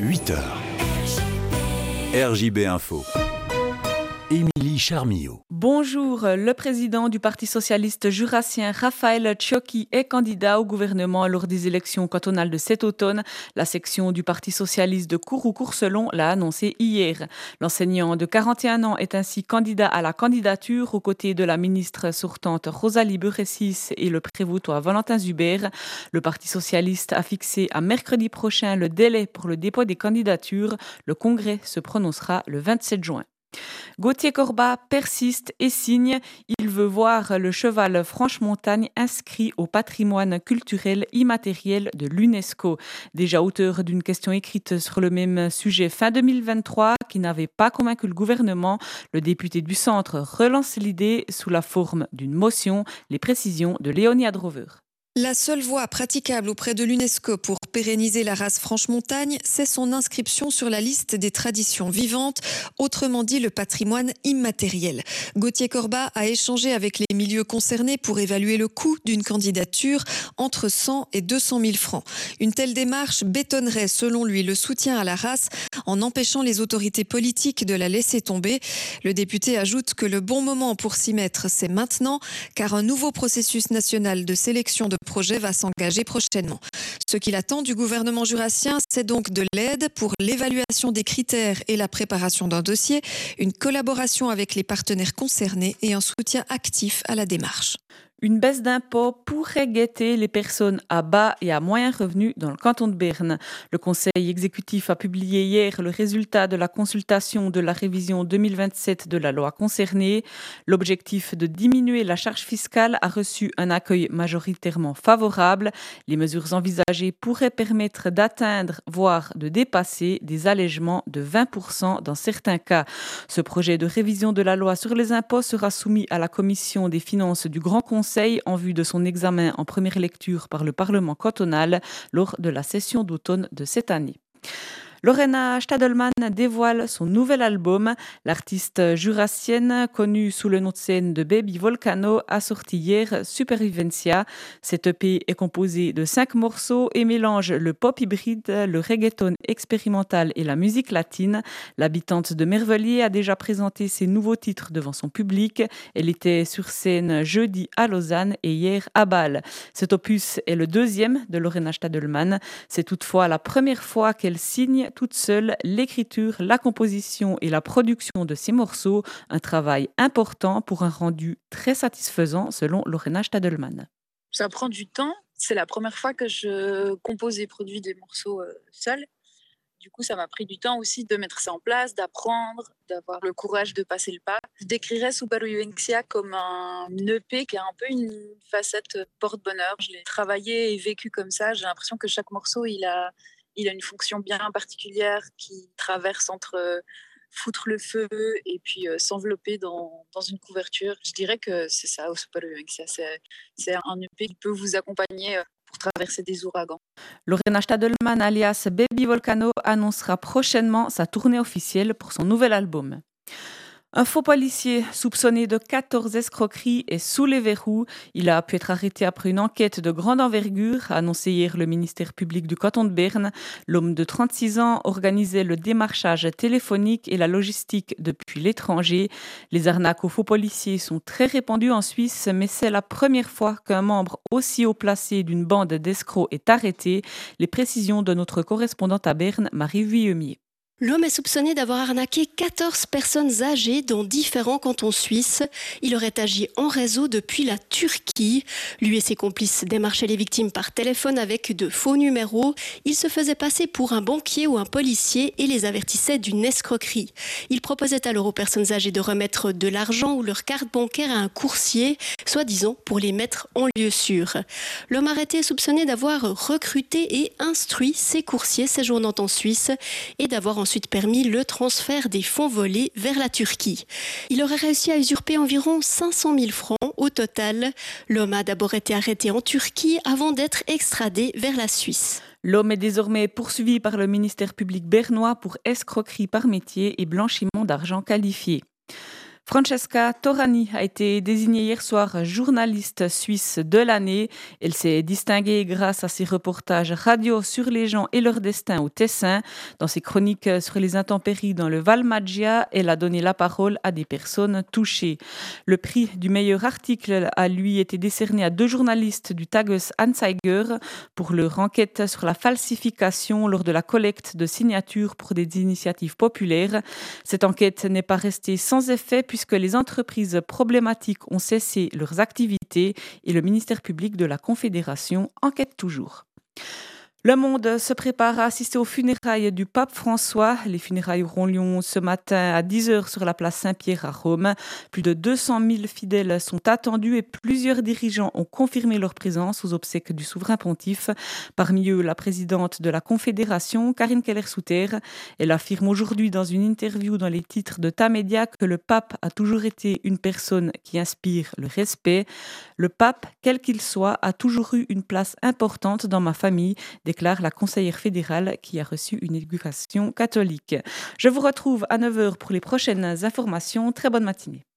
8h. RJB Info. Émilie Charmillo. Bonjour, le président du Parti socialiste jurassien, Raphaël Ciocchi, est candidat au gouvernement lors des élections cantonales de cet automne. La section du Parti socialiste de Kourou-Courcelon l'a annoncé hier. L'enseignant de 41 ans est ainsi candidat à la candidature aux côtés de la ministre sortante Rosalie Beressis et le prévôtois Valentin Zuber. Le Parti socialiste a fixé à mercredi prochain le délai pour le dépôt des candidatures. Le congrès se prononcera le 27 juin. Gauthier Corbat persiste et signe. Il veut voir le cheval Franche-Montagne inscrit au patrimoine culturel immatériel de l'UNESCO. Déjà auteur d'une question écrite sur le même sujet fin 2023 qui n'avait pas convaincu le gouvernement, le député du centre relance l'idée sous la forme d'une motion. Les précisions de Léonie Adrover. La seule voie praticable auprès de l'UNESCO pour pérenniser la race Franche-Montagne, c'est son inscription sur la liste des traditions vivantes, autrement dit le patrimoine immatériel. Gauthier Corbat a échangé avec les milieux concernés pour évaluer le coût d'une candidature entre 100 et 200 000 francs. Une telle démarche bétonnerait, selon lui, le soutien à la race en empêchant les autorités politiques de la laisser tomber. Le député ajoute que le bon moment pour s'y mettre, c'est maintenant, car un nouveau processus national de sélection de projet va s'engager prochainement. Ce qu'il attend du gouvernement jurassien, c'est donc de l'aide pour l'évaluation des critères et la préparation d'un dossier, une collaboration avec les partenaires concernés et un soutien actif à la démarche. Une baisse d'impôts pourrait guetter les personnes à bas et à moyens revenus dans le canton de Berne. Le Conseil exécutif a publié hier le résultat de la consultation de la révision 2027 de la loi concernée. L'objectif de diminuer la charge fiscale a reçu un accueil majoritairement favorable. Les mesures envisagées pourraient permettre d'atteindre, voire de dépasser, des allègements de 20% dans certains cas. Ce projet de révision de la loi sur les impôts sera soumis à la Commission des finances du Grand Conseil en vue de son examen en première lecture par le Parlement cantonal lors de la session d'automne de cette année. Lorena Stadelmann dévoile son nouvel album. L'artiste jurassienne, connue sous le nom de scène de Baby Volcano, a sorti hier Supervivencia. Cette EP est composée de 5 morceaux et mélange le pop hybride, le reggaeton expérimental et la musique latine. L'habitante de Mervelier a déjà présenté ses nouveaux titres devant son public. Elle était sur scène jeudi à Lausanne et hier à Bâle. Cet opus est le deuxième de Lorena Stadelmann. C'est toutefois la première fois qu'elle signe toute seule l'écriture, la composition et la production de ces morceaux, un travail important pour un rendu très satisfaisant selon Lorena Stadelmann. Ça prend du temps, c'est la première fois que je compose et produis des morceaux seule. Du coup, ça m'a pris du temps aussi de mettre ça en place, d'apprendre, d'avoir le courage de passer le pas. Je décrirais Supervivencia comme un EP qui a un peu une facette porte-bonheur. Je l'ai travaillé et vécu comme ça. J'ai l'impression que chaque morceau, il a une fonction bien particulière qui traverse entre foutre le feu et puis s'envelopper dans une couverture. Je dirais que c'est ça, au Supervivencia. C'est un EP qui peut vous accompagner pour traverser des ouragans. Lorena Stadelmann, alias Baby Volcano, annoncera prochainement sa tournée officielle pour son nouvel album. Un faux policier soupçonné de 14 escroqueries est sous les verrous. Il a pu être arrêté après une enquête de grande envergure, a annoncé hier le ministère public du canton de Berne. L'homme de 36 ans organisait le démarchage téléphonique et la logistique depuis l'étranger. Les arnaques aux faux policiers sont très répandues en Suisse, mais c'est la première fois qu'un membre aussi haut placé d'une bande d'escrocs est arrêté. Les précisions de notre correspondante à Berne, Marie Vuillemier. L'homme est soupçonné d'avoir arnaqué 14 personnes âgées dans différents cantons suisses. Il aurait agi en réseau depuis la Turquie. Lui et ses complices démarchaient les victimes par téléphone avec de faux numéros. Il se faisait passer pour un banquier ou un policier et les avertissait d'une escroquerie. Il proposait alors aux personnes âgées de remettre de l'argent ou leur carte bancaire à un coursier, soi-disant pour les mettre en lieu sûr. L'homme arrêté est soupçonné d'avoir recruté et instruit ces coursiers séjournant en Suisse et d'avoir ensuite permis le transfert des fonds volés vers la Turquie. Il aurait réussi à usurper environ 500 000 francs au total. L'homme a d'abord été arrêté en Turquie avant d'être extradé vers la Suisse. L'homme est désormais poursuivi par le ministère public bernois pour escroquerie par métier et blanchiment d'argent qualifié. Francesca Torani a été désignée hier soir journaliste suisse de l'année. Elle s'est distinguée grâce à ses reportages radio sur les gens et leur destin au Tessin. Dans ses chroniques sur les intempéries dans le Val Maggia, elle a donné la parole à des personnes touchées. Le prix du meilleur article a lui été décerné à 2 journalistes du Tages Anzeiger pour leur enquête sur la falsification lors de la collecte de signatures pour des initiatives populaires. Cette enquête n'est pas restée sans effet puisque les entreprises problématiques ont cessé leurs activités et le ministère public de la Confédération enquête toujours. Le monde se prépare à assister aux funérailles du pape François. Les funérailles auront lieu ce matin à 10h sur la place Saint-Pierre à Rome. Plus de 200 000 fidèles sont attendus et plusieurs dirigeants ont confirmé leur présence aux obsèques du souverain pontife. Parmi eux, la présidente de la Confédération, Karine Keller-Souter. Elle affirme aujourd'hui dans une interview dans les titres de Tamedia que le pape a toujours été une personne qui inspire le respect. Le pape, quel qu'il soit, a toujours eu une place importante dans ma famille, déclare la conseillère fédérale qui a reçu une éducation catholique. Je vous retrouve à 9h pour les prochaines informations. Très bonne matinée.